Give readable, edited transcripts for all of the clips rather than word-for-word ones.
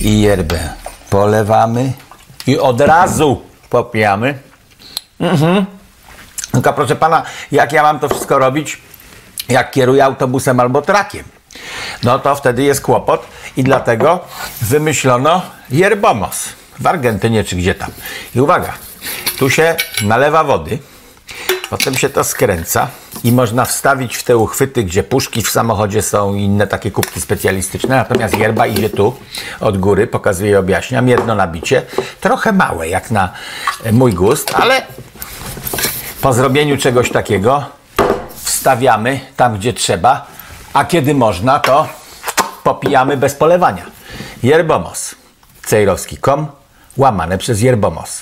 i yerbę polewamy i od razu popijamy. Tylko proszę pana, jak ja mam to wszystko robić, jak kieruję autobusem albo trakiem? No to wtedy jest kłopot i dlatego wymyślono yerbomos w Argentynie czy gdzie tam. I uwaga, tu się nalewa wody, potem się to skręca i można wstawić w te uchwyty, gdzie puszki w samochodzie są i inne takie kubki specjalistyczne, natomiast yerba idzie tu od góry, pokazuję i objaśniam, jedno nabicie, trochę małe jak na mój gust, ale po zrobieniu czegoś takiego wstawiamy tam, gdzie trzeba, a kiedy można, to popijamy bez polewania. Yerbomos. Cejrowski.com łamane przez Yerbomos.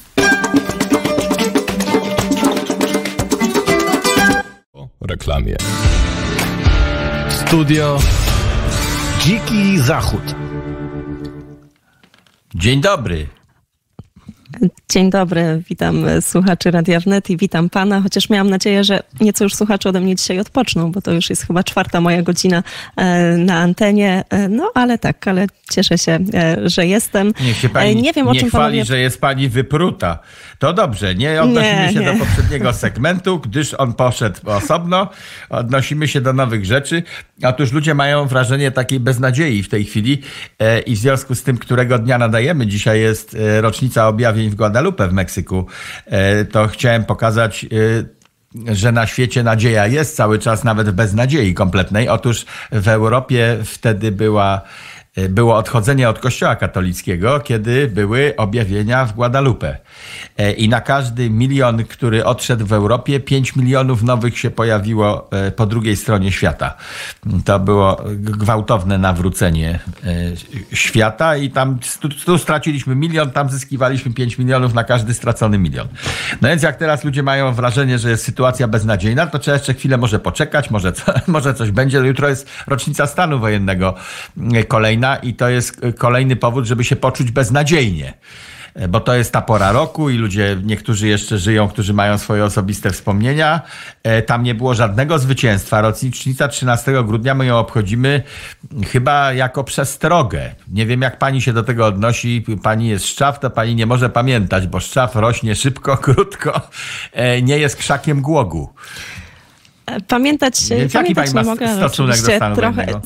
Reklamie. Studio Dziki Zachód. Dzień dobry. Dzień dobry, witam słuchaczy Radia Wnet i witam pana, chociaż miałam nadzieję, że nieco już słuchacze ode mnie dzisiaj odpoczną, bo to już jest chyba 4. moja godzina na antenie, no ale tak, ale cieszę się, że jestem. Niech się pani nie wiem, o czym chwali, panowie... że jest pani wypruta. To dobrze, nie odnosimy się do poprzedniego segmentu, gdyż on poszedł osobno, odnosimy się do nowych rzeczy. Otóż ludzie mają wrażenie takiej beznadziei w tej chwili i w związku z tym, którego dnia nadajemy, dzisiaj jest rocznica objawień w Guadalupe w Meksyku, to chciałem pokazać, że na świecie nadzieja jest cały czas, nawet w beznadziei kompletnej. Otóż w Europie wtedy było odchodzenie od Kościoła katolickiego, kiedy były objawienia w Guadalupe. I na każdy milion, który odszedł w Europie, 5 milionów nowych się pojawiło po drugiej stronie świata. To było gwałtowne nawrócenie świata i tam tu straciliśmy milion, tam zyskiwaliśmy 5 milionów na każdy stracony milion. No więc jak teraz ludzie mają wrażenie, że jest sytuacja beznadziejna, to trzeba jeszcze chwilę może poczekać, może coś będzie. Jutro jest rocznica stanu wojennego kolejna i to jest kolejny powód, żeby się poczuć beznadziejnie. Bo to jest ta pora roku i ludzie, niektórzy jeszcze żyją, którzy mają swoje osobiste wspomnienia. Tam nie było żadnego zwycięstwa. Rocznica 13 grudnia, my ją obchodzimy chyba jako przestrogę. Nie wiem, jak pani się do tego odnosi. Pani jest szczaw, to pani nie może pamiętać, bo szczaw rośnie szybko, krótko. Nie jest krzakiem głogu. Pamiętać, więc jaki pani ma stosunek do stanu wojennego?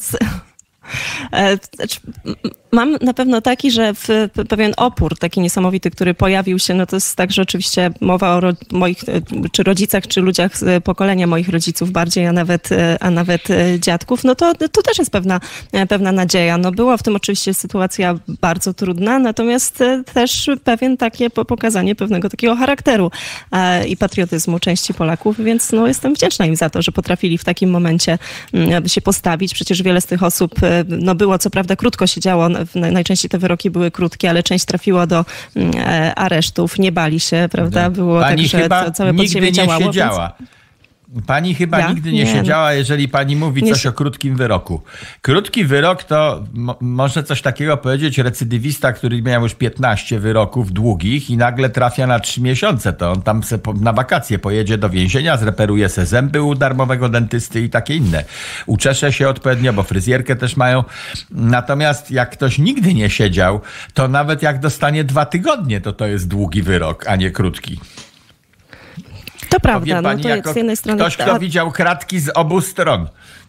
Mam na pewno taki, że pewien opór taki niesamowity, który pojawił się, no to jest tak, że oczywiście mowa o moich czy rodzicach, czy ludziach z pokolenia moich rodziców bardziej, a nawet dziadków, no to też jest pewna nadzieja. No była w tym oczywiście sytuacja bardzo trudna, natomiast też pewien takie pokazanie pewnego takiego charakteru i patriotyzmu części Polaków, więc no jestem wdzięczna im za to, że potrafili w takim momencie się postawić. Przecież wiele z tych osób no było, co prawda krótko siedziało, najczęściej te wyroki były krótkie, ale część trafiła do aresztów, nie bali się, prawda? Było pani tak, chyba że całe podziemie działało. Siedziała. Pani chyba nigdy nie siedziała, jeżeli pani mówi coś o krótkim wyroku. Krótki wyrok to może coś takiego powiedzieć recydywista, który miał już 15 wyroków długich i nagle trafia na 3 miesiące. To on tam na wakacje pojedzie do więzienia, zreperuje se zęby u darmowego dentysty i takie inne. Uczesze się odpowiednio, bo fryzjerkę też mają. Natomiast jak ktoś nigdy nie siedział, to nawet jak dostanie 2 tygodnie, to jest długi wyrok, a nie krótki. To prawda, pani, no to z jednej strony... Ktoś, kto widział kratki z obu stron.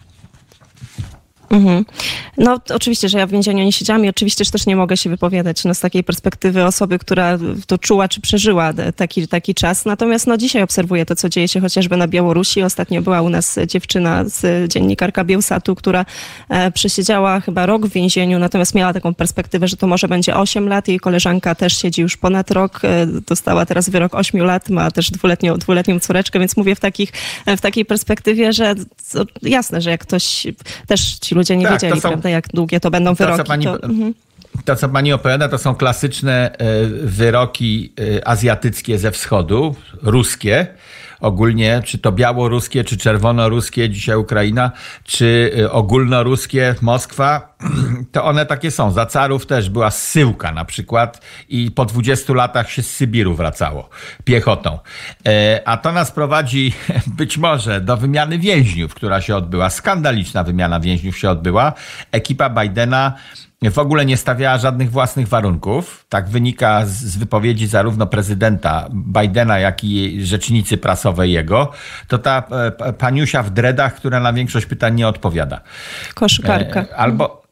No oczywiście, że ja w więzieniu nie siedziałam i oczywiście też nie mogę się wypowiadać z takiej perspektywy osoby, która to czuła czy przeżyła taki czas. Natomiast dzisiaj obserwuję to, co dzieje się chociażby na Białorusi. Ostatnio była u nas dziewczyna, dziennikarka Bielsatu, która przesiedziała chyba rok w więzieniu, natomiast miała taką perspektywę, że to może będzie 8 lat. Jej koleżanka też siedzi już ponad rok, dostała teraz wyrok 8 lat, ma też dwuletnią córeczkę, więc mówię w takiej perspektywie, że jasne, że jak ktoś też ci ludzie nie wiedzieli, prawda, jak długie to będą wyroki. To, co pani opowiada, to są klasyczne wyroki azjatyckie ze wschodu, ruskie. Ogólnie, czy to białoruskie, czy czerwonoruskie, dzisiaj Ukraina, czy ogólnoruskie, Moskwa, to one takie są. Za carów też była zsyłka na przykład i po 20 latach się z Sybiru wracało piechotą. A to nas prowadzi być może do wymiany więźniów, która się odbyła. Skandaliczna wymiana więźniów się odbyła. Ekipa Bidena w ogóle nie stawiała żadnych własnych warunków. Tak wynika z wypowiedzi zarówno prezydenta Bidena, jak i rzecznicy prasowej jego. To ta paniusia w dreadach, która na większość pytań nie odpowiada. Koszykarka. Albo...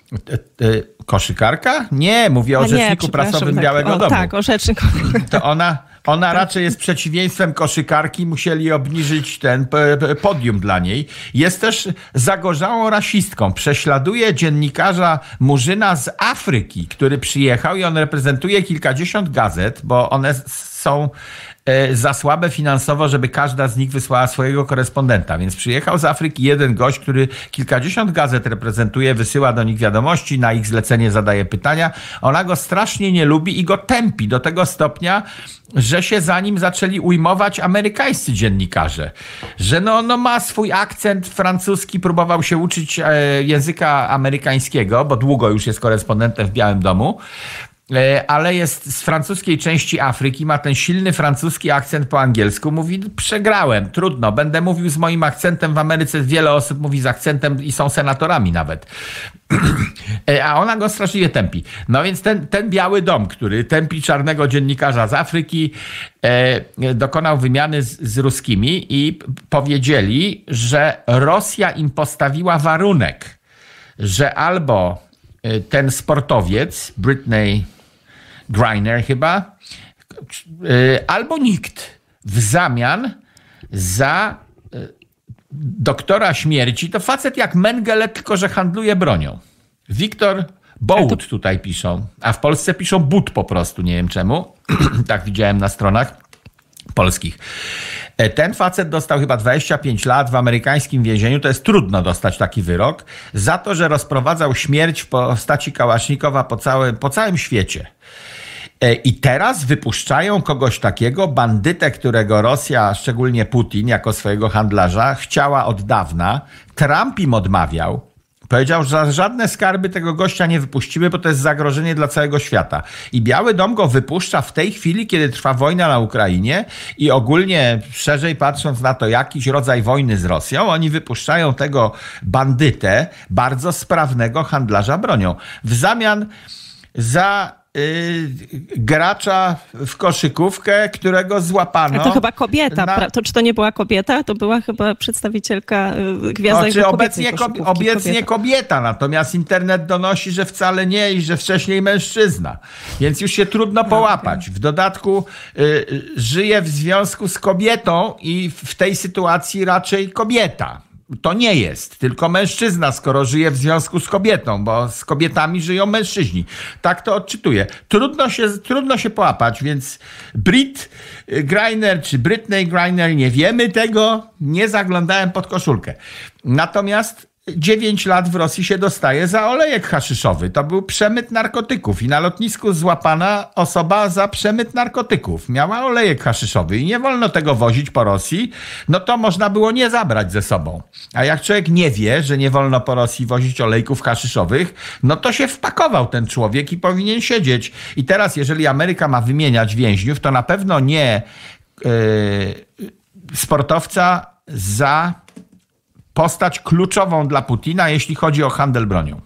Koszykarka? Nie, mówię o rzeczniku prasowym Białego Domu. Tak, o rzeczniku. To ona raczej jest przeciwieństwem koszykarki. Musieli obniżyć ten podium dla niej. Jest też zagorzałą rasistką. Prześladuje dziennikarza Murzyna z Afryki, który przyjechał i on reprezentuje kilkadziesiąt gazet, bo one są za słabe finansowo, żeby każda z nich wysłała swojego korespondenta. Więc przyjechał z Afryki jeden gość, który kilkadziesiąt gazet reprezentuje, wysyła do nich wiadomości, na ich zlecenie zadaje pytania. Ona go strasznie nie lubi i go tępi do tego stopnia, że się za nim zaczęli ujmować amerykańscy dziennikarze. Że no ma swój akcent francuski, próbował się uczyć języka amerykańskiego, bo długo już jest korespondentem w Białym Domu. Ale jest z francuskiej części Afryki, ma ten silny francuski akcent po angielsku. Mówi, przegrałem, trudno, będę mówił z moim akcentem. W Ameryce wiele osób mówi z akcentem i są senatorami nawet. A ona go straszliwie tępi. No więc ten Biały Dom, który tępi czarnego dziennikarza z Afryki, dokonał wymiany z ruskimi i powiedzieli, że Rosja im postawiła warunek, że albo ten sportowiec, Britney Griner chyba, albo nikt w zamian za doktora śmierci, to facet jak Mengele, tylko że handluje bronią. Wiktor Bout tutaj piszą, a w Polsce piszą But po prostu, nie wiem czemu. Tak widziałem na stronach polskich. Ten facet dostał chyba 25 lat w amerykańskim więzieniu. To jest trudno dostać taki wyrok. Za to, że rozprowadzał śmierć w postaci kałasznikowa po całym świecie. I teraz wypuszczają kogoś takiego, bandytę, którego Rosja, szczególnie Putin, jako swojego handlarza, chciała od dawna. Trump im odmawiał. Powiedział, że żadne skarby tego gościa nie wypuścimy, bo to jest zagrożenie dla całego świata. I Biały Dom go wypuszcza w tej chwili, kiedy trwa wojna na Ukrainie i ogólnie, szerzej patrząc na to, jakiś rodzaj wojny z Rosją, oni wypuszczają tego bandytę, bardzo sprawnego handlarza bronią. W zamian za gracza w koszykówkę, którego złapano. A to chyba kobieta. To czy to nie była kobieta? To była chyba przedstawicielka gwiazdy obecnie kobieta, natomiast internet donosi, że wcale nie i że wcześniej mężczyzna. Więc już się trudno połapać. W dodatku żyje w związku z kobietą i w tej sytuacji raczej kobieta. To nie jest, tylko mężczyzna, skoro żyje w związku z kobietą, bo z kobietami żyją mężczyźni. Tak to odczytuję. Trudno się połapać, więc Brit Griner czy Britney Griner, nie wiemy tego, nie zaglądałem pod koszulkę. Natomiast 9 lat w Rosji się dostaje za olejek haszyszowy. To był przemyt narkotyków i na lotnisku złapana osoba za przemyt narkotyków. Miała olejek haszyszowy i nie wolno tego wozić po Rosji, no to można było nie zabrać ze sobą. A jak człowiek nie wie, że nie wolno po Rosji wozić olejków haszyszowych, no to się wpakował ten człowiek i powinien siedzieć. I teraz, jeżeli Ameryka ma wymieniać więźniów, to na pewno nie sportowca za postać kluczową dla Putina, jeśli chodzi o handel bronią.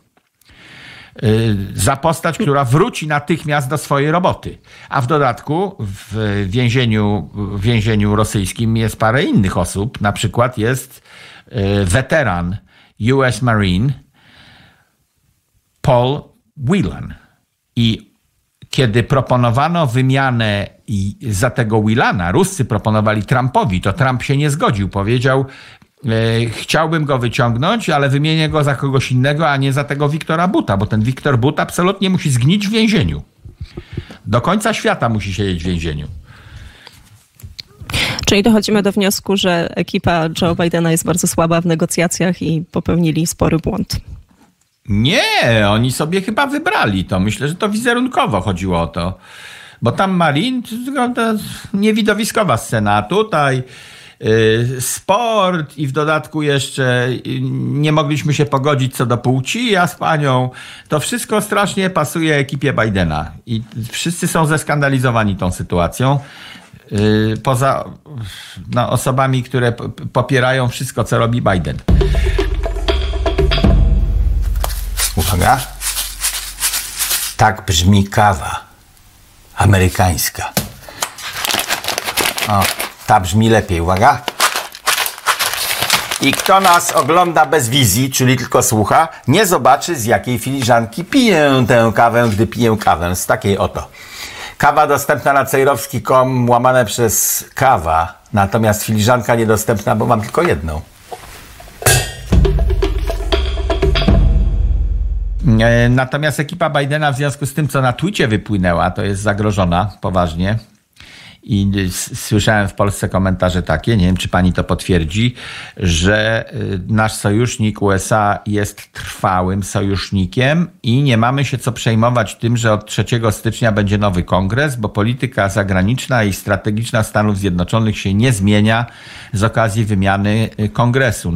Za postać, która wróci natychmiast do swojej roboty. A w dodatku w więzieniu rosyjskim jest parę innych osób. Na przykład jest weteran US Marine Paul Whelan. I kiedy proponowano wymianę za tego Whelana, Ruscy proponowali Trumpowi, to Trump się nie zgodził. Powiedział, chciałbym go wyciągnąć, ale wymienię go za kogoś innego, a nie za tego Wiktora Buta, bo ten Wiktor But absolutnie musi zgnić w więzieniu. Do końca świata musi siedzieć w więzieniu. Czyli dochodzimy do wniosku, że ekipa Joe Bidena jest bardzo słaba w negocjacjach i popełnili spory błąd. Nie, oni sobie chyba wybrali to. Myślę, że to wizerunkowo chodziło o to. Bo tam Marine to niewidowiskowa scena, a tutaj sport i w dodatku jeszcze nie mogliśmy się pogodzić co do płci, ja z panią. To wszystko strasznie pasuje ekipie Bidena i wszyscy są zeskandalizowani tą sytuacją. Poza osobami, które popierają wszystko, co robi Biden. Uwaga. Tak brzmi kawa amerykańska. O, ta brzmi lepiej, uwaga. I kto nas ogląda bez wizji, czyli tylko słucha, nie zobaczy, z jakiej filiżanki piję tę kawę, gdy piję kawę. Z takiej oto. Kawa dostępna na cejrowski.com łamane przez kawa, natomiast filiżanka niedostępna, bo mam tylko jedną. Natomiast ekipa Bidena w związku z tym, co na Twitcie wypłynęła, to jest zagrożona poważnie. I słyszałem w Polsce komentarze takie, nie wiem, czy pani to potwierdzi, że nasz sojusznik USA jest trwałym sojusznikiem i nie mamy się co przejmować tym, że od 3 stycznia będzie nowy kongres, bo polityka zagraniczna i strategiczna Stanów Zjednoczonych się nie zmienia z okazji wymiany kongresu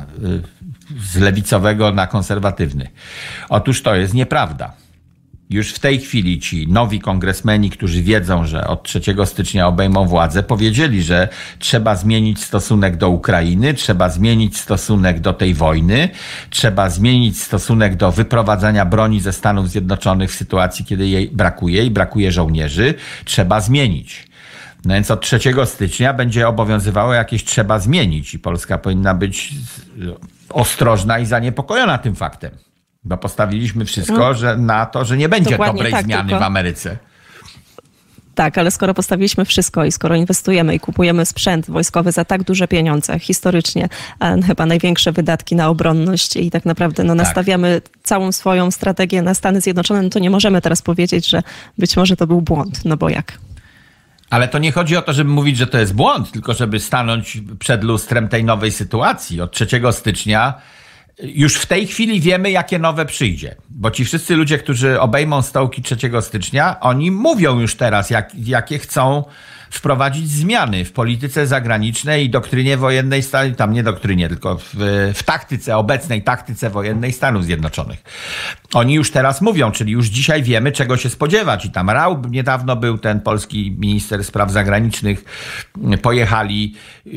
z lewicowego na konserwatywny. Otóż to jest nieprawda. Już w tej chwili ci nowi kongresmeni, którzy wiedzą, że od 3 stycznia obejmą władzę, powiedzieli, że trzeba zmienić stosunek do Ukrainy, trzeba zmienić stosunek do tej wojny, trzeba zmienić stosunek do wyprowadzania broni ze Stanów Zjednoczonych w sytuacji, kiedy jej brakuje i brakuje żołnierzy. Trzeba zmienić. No więc od 3 stycznia będzie obowiązywało jakieś trzeba zmienić i Polska powinna być ostrożna i zaniepokojona tym faktem. Bo postawiliśmy wszystko na to, że nie będzie dobrej zmiany w Ameryce. Tak, ale skoro postawiliśmy wszystko i skoro inwestujemy i kupujemy sprzęt wojskowy za tak duże pieniądze, historycznie chyba największe wydatki na obronność i tak naprawdę nastawiamy całą swoją strategię na Stany Zjednoczone, no to nie możemy teraz powiedzieć, że być może to był błąd, no bo jak? Ale to nie chodzi o to, żeby mówić, że to jest błąd, tylko żeby stanąć przed lustrem tej nowej sytuacji. Od 3 stycznia już w tej chwili wiemy, jakie nowe przyjdzie. Bo ci wszyscy ludzie, którzy obejmą stołki 3 stycznia, oni mówią już teraz, jakie chcą wprowadzić zmiany w polityce zagranicznej i doktrynie wojennej, tam nie doktrynie, tylko w taktyce, obecnej taktyce wojennej Stanów Zjednoczonych. Oni już teraz mówią, czyli już dzisiaj wiemy, czego się spodziewać. I tam Raub niedawno był, ten polski minister spraw zagranicznych, pojechali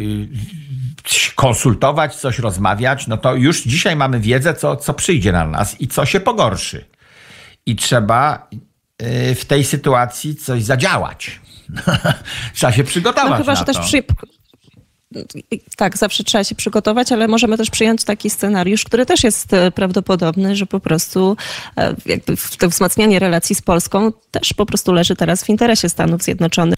konsultować, coś rozmawiać. No to już dzisiaj mamy wiedzę, co przyjdzie na nas i co się pogorszy. I trzeba w tej sytuacji coś zadziałać. Trzeba się przygotować chyba, na że to. Też tak, zawsze trzeba się przygotować, ale możemy też przyjąć taki scenariusz, który też jest prawdopodobny, że po prostu jakby to wzmacnianie relacji z Polską też po prostu leży teraz w interesie Stanów Zjednoczonych.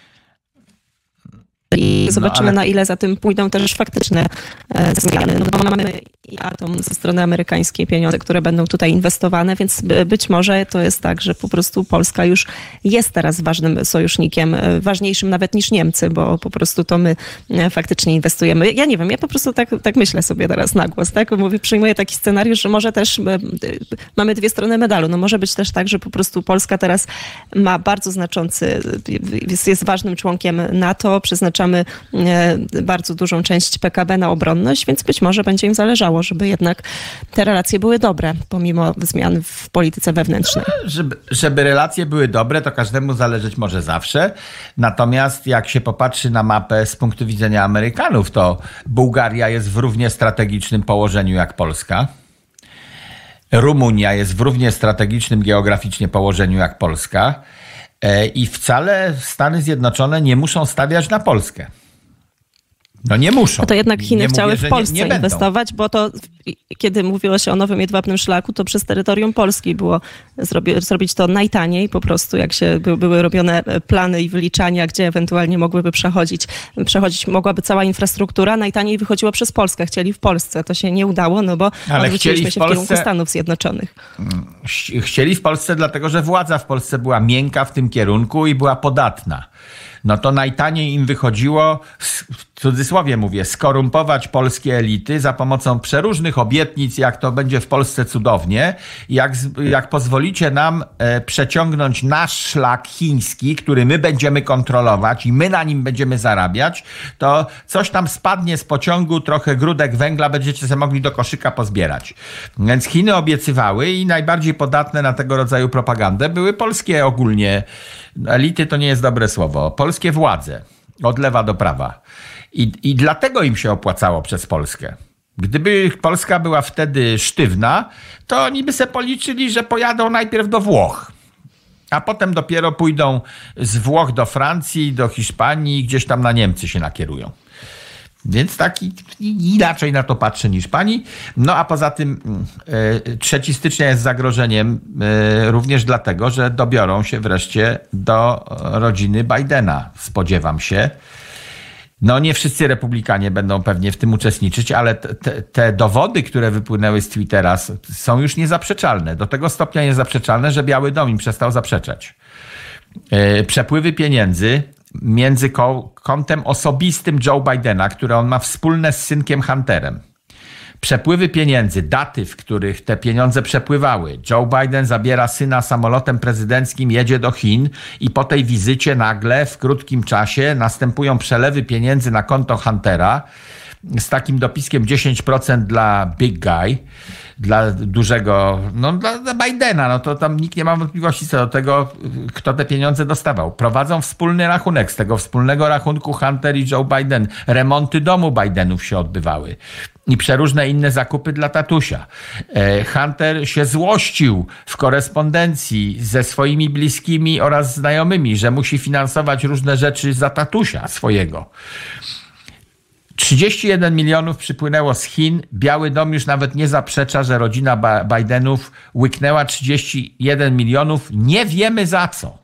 I zobaczymy, na ile za tym pójdą też faktyczne zmiany. No bo mamy i atom ze strony amerykańskiej, pieniądze, które będą tutaj inwestowane, więc być może to jest tak, że po prostu Polska już jest teraz ważnym sojusznikiem, ważniejszym nawet niż Niemcy, bo po prostu to my faktycznie inwestujemy. Ja nie wiem, ja po prostu tak myślę sobie teraz na głos, tak? Mówię, przyjmuję taki scenariusz, że może też mamy dwie strony medalu. No może być też tak, że po prostu Polska teraz ma bardzo znaczący, jest ważnym członkiem NATO, przeznaczamy bardzo dużą część PKB na obronność, więc być może będzie im zależało, żeby jednak te relacje były dobre, pomimo zmian w polityce wewnętrznej. Żeby relacje były dobre, to każdemu zależeć może zawsze. Natomiast jak się popatrzy na mapę z punktu widzenia Amerykanów, to Bułgaria jest w równie strategicznym położeniu jak Polska. Rumunia jest w równie strategicznym geograficznie położeniu jak Polska. I wcale Stany Zjednoczone nie muszą stawiać na Polskę. No nie muszą. No to jednak Chiny nie chciały mówię, w Polsce nie inwestować, bo to kiedy mówiło się o nowym jedwabnym szlaku, to przez terytorium Polski było zrobić to najtaniej po prostu, jak się były robione plany i wyliczania, gdzie ewentualnie mogłyby przechodzić mogłaby cała infrastruktura, najtaniej wychodziło przez Polskę. Chcieli w Polsce. To się nie udało, no bo odwróciliśmy się w kierunku Stanów Zjednoczonych. Chcieli w Polsce dlatego, że władza w Polsce była miękka w tym kierunku i była podatna. No to najtaniej im wychodziło, w cudzysłowie mówię, skorumpować polskie elity za pomocą przeróżnych obietnic, jak to będzie w Polsce cudownie, jak pozwolicie nam przeciągnąć nasz szlak chiński, który my będziemy kontrolować i my na nim będziemy zarabiać, to coś tam spadnie z pociągu, trochę grudek węgla będziecie sobie mogli do koszyka pozbierać. Więc Chiny obiecywały i najbardziej podatne na tego rodzaju propagandę były polskie ogólnie elity, to nie jest dobre słowo, polskie władze od lewa do prawa. I dlatego im się opłacało przez Polskę. Gdyby Polska była wtedy sztywna, to oni by se policzyli, że pojadą najpierw do Włoch. a potem dopiero pójdą z Włoch do Francji, do Hiszpanii, gdzieś tam na Niemcy się nakierują. Więc taki inaczej na to patrzę niż pani. No a poza tym 3 stycznia jest zagrożeniem również dlatego, że dobiorą się wreszcie do rodziny Bidena, spodziewam się. No nie wszyscy republikanie będą pewnie w tym uczestniczyć, ale te dowody, które wypłynęły z Twittera są już niezaprzeczalne. Do tego stopnia niezaprzeczalne, że Biały Dom im przestał zaprzeczać. Przepływy pieniędzy między kontem osobistym Joe Bidena, które on ma wspólne z synkiem Hunterem. Przepływy pieniędzy, daty, w których te pieniądze przepływały. Joe Biden zabiera syna samolotem prezydenckim, jedzie do Chin i po tej wizycie nagle w krótkim czasie następują przelewy pieniędzy na konto Huntera z takim dopiskiem 10% dla big guy, dla dużego, no dla Bidena, no to tam nikt nie ma wątpliwości co do tego, kto te pieniądze dostawał. Prowadzą wspólny rachunek, z tego wspólnego rachunku Hunter i Joe Biden. Remonty domu Bidenów się odbywały i przeróżne inne zakupy dla tatusia. Hunter się złościł w korespondencji ze swoimi bliskimi oraz znajomymi, że musi finansować różne rzeczy za tatusia swojego. 31 milionów przypłynęło z Chin. Biały Dom już nawet nie zaprzecza, że rodzina Bidenów łyknęła 31 milionów. Nie wiemy za co.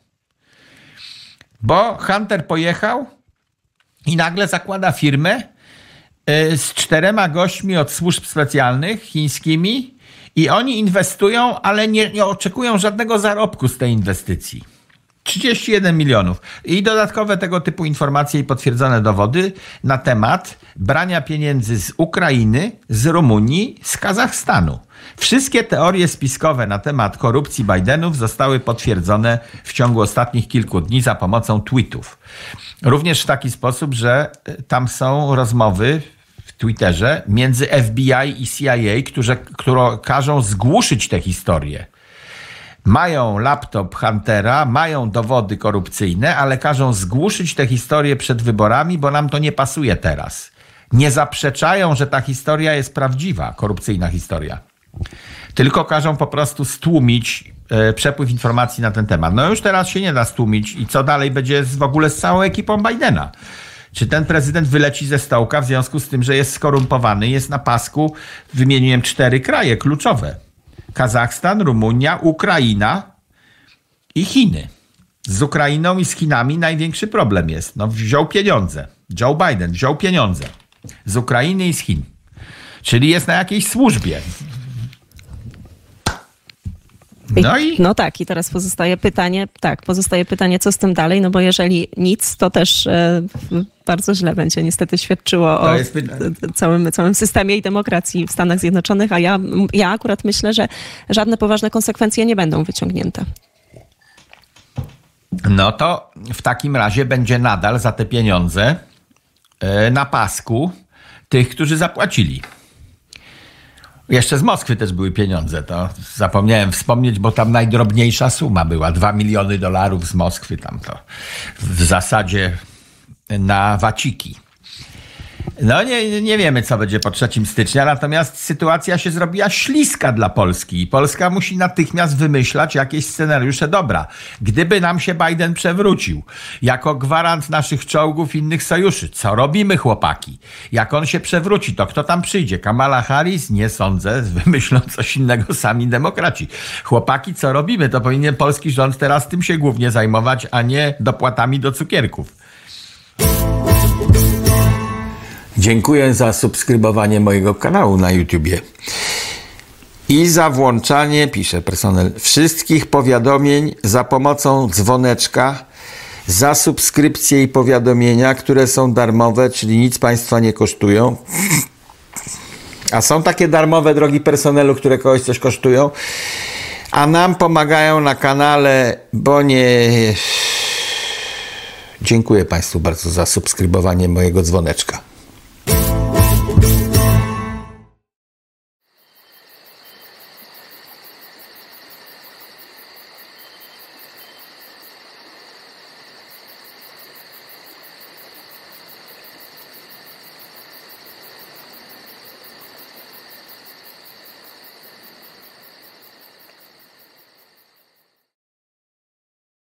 Bo Hunter pojechał i nagle zakłada firmę z 4 gośćmi od służb specjalnych chińskimi i oni inwestują, ale nie oczekują żadnego zarobku z tej inwestycji. 31 milionów. I dodatkowe tego typu informacje i potwierdzone dowody na temat brania pieniędzy z Ukrainy, z Rumunii, z Kazachstanu. Wszystkie teorie spiskowe na temat korupcji Bidenów zostały potwierdzone w ciągu ostatnich kilku dni za pomocą tweetów. Również w taki sposób, że tam są rozmowy w Twitterze między FBI i CIA, które każą zgłuszyć tę historię. Mają laptop Huntera, mają dowody korupcyjne, ale każą zgłuszyć tę historię przed wyborami, bo nam to nie pasuje teraz. Nie zaprzeczają, że ta historia jest prawdziwa, korupcyjna historia. Tylko każą po prostu stłumić przepływ informacji na ten temat. No już teraz się nie da stłumić i co dalej będzie w ogóle z całą ekipą Bidena? Czy ten prezydent wyleci ze stołka w związku z tym, że jest skorumpowany, jest na pasku? Wymieniłem 4 kraje kluczowe. Kazachstan, Rumunia, Ukraina i Chiny. Z Ukrainą i z Chinami największy problem jest. No, wziął pieniądze. Joe Biden wziął pieniądze z Ukrainy i z Chin. Czyli jest na jakiejś służbie. No tak, i teraz pozostaje pytanie, co z tym dalej, no bo jeżeli nic, to też bardzo źle będzie niestety świadczyło o całym systemie i demokracji w Stanach Zjednoczonych, a ja akurat myślę, że żadne poważne konsekwencje nie będą wyciągnięte. No to w takim razie będzie nadal za te pieniądze na pasku tych, którzy zapłacili. Jeszcze z Moskwy też były pieniądze, to zapomniałem wspomnieć, bo tam najdrobniejsza suma była. $2 miliony z Moskwy, tam to w zasadzie na waciki. No nie wiemy, co będzie po 3 stycznia, natomiast sytuacja się zrobiła śliska dla Polski i Polska musi natychmiast wymyślać jakieś scenariusze. Dobra, gdyby nam się Biden przewrócił jako gwarant naszych czołgów i innych sojuszy, co robimy, chłopaki? Jak on się przewróci, to kto tam przyjdzie? Kamala Harris? Nie sądzę, wymyślą coś innego sami demokraci. Chłopaki, co robimy? To powinien polski rząd teraz tym się głównie zajmować, a nie dopłatami do cukierków. Dziękuję za subskrybowanie mojego kanału na YouTubie i za włączanie, pisze personel, wszystkich powiadomień za pomocą dzwoneczka, za subskrypcje i powiadomienia, które są darmowe, czyli nic Państwa nie kosztują. A są takie darmowe, drogi personelu, które kogoś coś kosztują, a nam pomagają na kanale, bo nie... Dziękuję Państwu bardzo za subskrybowanie mojego dzwoneczka.